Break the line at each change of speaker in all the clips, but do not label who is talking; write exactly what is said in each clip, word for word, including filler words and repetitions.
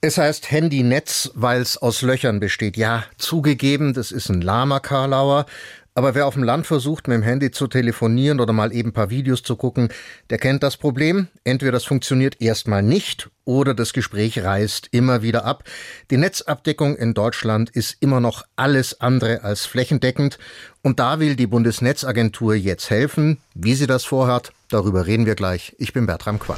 Es heißt Handynetz, weil es aus Löchern besteht. Ja, zugegeben, das ist ein lahmer Karlauer. Aber wer auf dem Land versucht, mit dem Handy zu telefonieren oder mal eben ein paar Videos zu gucken, der kennt das Problem. Entweder das funktioniert erstmal nicht oder das Gespräch reißt immer wieder ab. Die Netzabdeckung in Deutschland ist immer noch alles andere als flächendeckend. Und da will die Bundesnetzagentur jetzt helfen. Wie sie das vorhat, darüber reden wir gleich. Ich bin Bertram Quadt.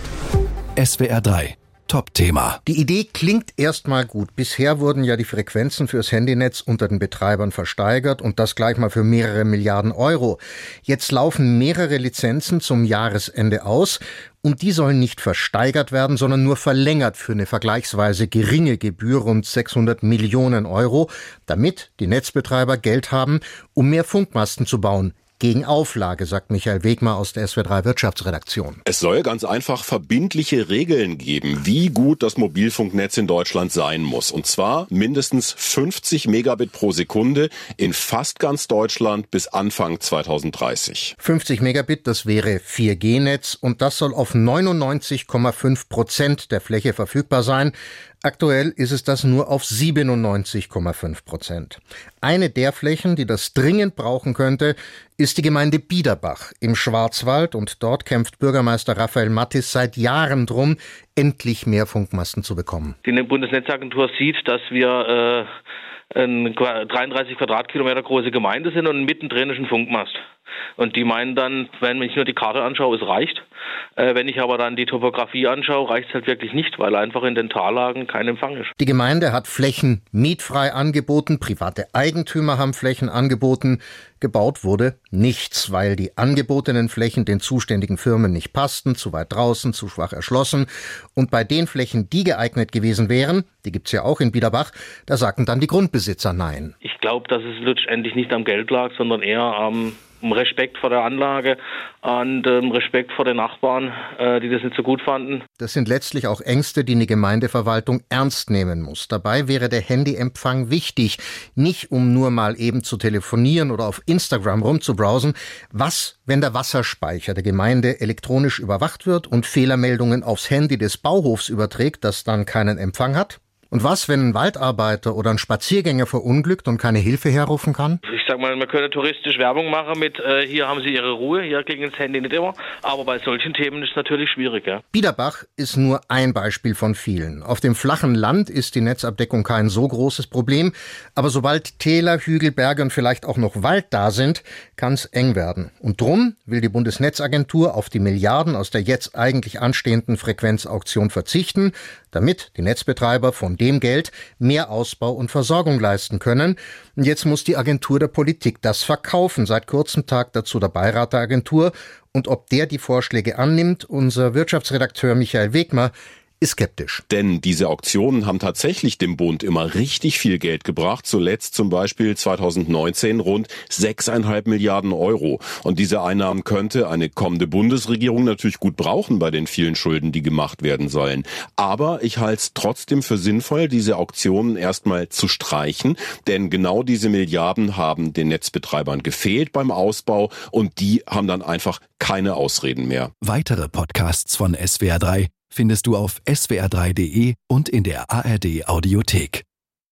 S W R drei. Top-Thema.
Die Idee klingt erstmal gut. Bisher wurden ja die Frequenzen fürs Handynetz unter den Betreibern versteigert und das gleich mal für mehrere Milliarden Euro. Jetzt laufen mehrere Lizenzen zum Jahresende aus und die sollen nicht versteigert werden, sondern nur verlängert für eine vergleichsweise geringe Gebühr, rund sechshundert Millionen Euro, damit die Netzbetreiber Geld haben, um mehr Funkmasten zu bauen. Gegen Auflage, sagt Michael Wegmer aus der S W R drei Wirtschaftsredaktion.
Es soll ganz einfach verbindliche Regeln geben, wie gut das Mobilfunknetz in Deutschland sein muss. Und zwar mindestens fünfzig Megabit pro Sekunde in fast ganz Deutschland bis Anfang zwanzig dreißig.
fünfzig Megabit, das wäre vier G Netz und das soll auf neunundneunzig Komma fünf Prozent der Fläche verfügbar sein. Aktuell ist es das nur auf siebenundneunzig Komma fünf Prozent. Eine der Flächen, die das dringend brauchen könnte, ist die Gemeinde Biederbach im Schwarzwald. Und dort kämpft Bürgermeister Raphael Mattis seit Jahren drum, endlich mehr Funkmasten zu bekommen.
Die Bundesnetzagentur sieht, dass wir äh, eine dreiunddreißig Quadratkilometer große Gemeinde sind und mittendrin ist ein Funkmast. Und die meinen dann, wenn ich nur die Karte anschaue, es reicht. Äh, wenn ich aber dann die Topografie anschaue, reicht es halt wirklich nicht, weil einfach in den Tallagen kein Empfang ist.
Die Gemeinde hat Flächen mietfrei angeboten, private Eigentümer haben Flächen angeboten. Gebaut wurde nichts, weil die angebotenen Flächen den zuständigen Firmen nicht passten, zu weit draußen, zu schwach erschlossen. Und bei den Flächen, die geeignet gewesen wären, die gibt's ja auch in Biederbach, da sagten dann die Grundbesitzer nein.
Ich glaube, dass es letztendlich nicht am Geld lag, sondern eher am um Respekt vor der Anlage und um Respekt vor den Nachbarn, äh, die das nicht so gut fanden.
Das sind letztlich auch Ängste, die eine Gemeindeverwaltung ernst nehmen muss. Dabei wäre der Handyempfang wichtig, nicht um nur mal eben zu telefonieren oder auf Instagram rumzubrowsen. Was, wenn der Wasserspeicher der Gemeinde elektronisch überwacht wird und Fehlermeldungen aufs Handy des Bauhofs überträgt, das dann keinen Empfang hat? Und was, wenn ein Waldarbeiter oder ein Spaziergänger verunglückt und keine Hilfe herrufen kann?
Ich sag mal, man könnte touristisch Werbung machen mit, äh, hier haben Sie Ihre Ruhe, hier klingelt das Handy nicht immer. Aber bei solchen Themen ist es natürlich schwierig, ja.
Biederbach ist nur ein Beispiel von vielen. Auf dem flachen Land ist die Netzabdeckung kein so großes Problem. Aber sobald Täler, Hügel, Berge und vielleicht auch noch Wald da sind, kann es eng werden. Und drum will die Bundesnetzagentur auf die Milliarden aus der jetzt eigentlich anstehenden Frequenzauktion verzichten, damit die Netzbetreiber von dem Geld mehr Ausbau und Versorgung leisten können. Und jetzt muss die Agentur der Politik das verkaufen. Seit kurzem tagt dazu der Beirat der Agentur. Und ob der die Vorschläge annimmt, unser Wirtschaftsredakteur Michael Wegmer ist skeptisch.
Denn diese Auktionen haben tatsächlich dem Bund immer richtig viel Geld gebracht. Zuletzt zum Beispiel zwanzig neunzehn rund sechseinhalb Milliarden Euro. Und diese Einnahmen könnte eine kommende Bundesregierung natürlich gut brauchen bei den vielen Schulden, die gemacht werden sollen. Aber ich halte es trotzdem für sinnvoll, diese Auktionen erstmal zu streichen. Denn genau diese Milliarden haben den Netzbetreibern gefehlt beim Ausbau und die haben dann einfach keine Ausreden mehr.
Weitere Podcasts von S W R drei findest du auf S W R drei Punkt de und in der A R D Audiothek.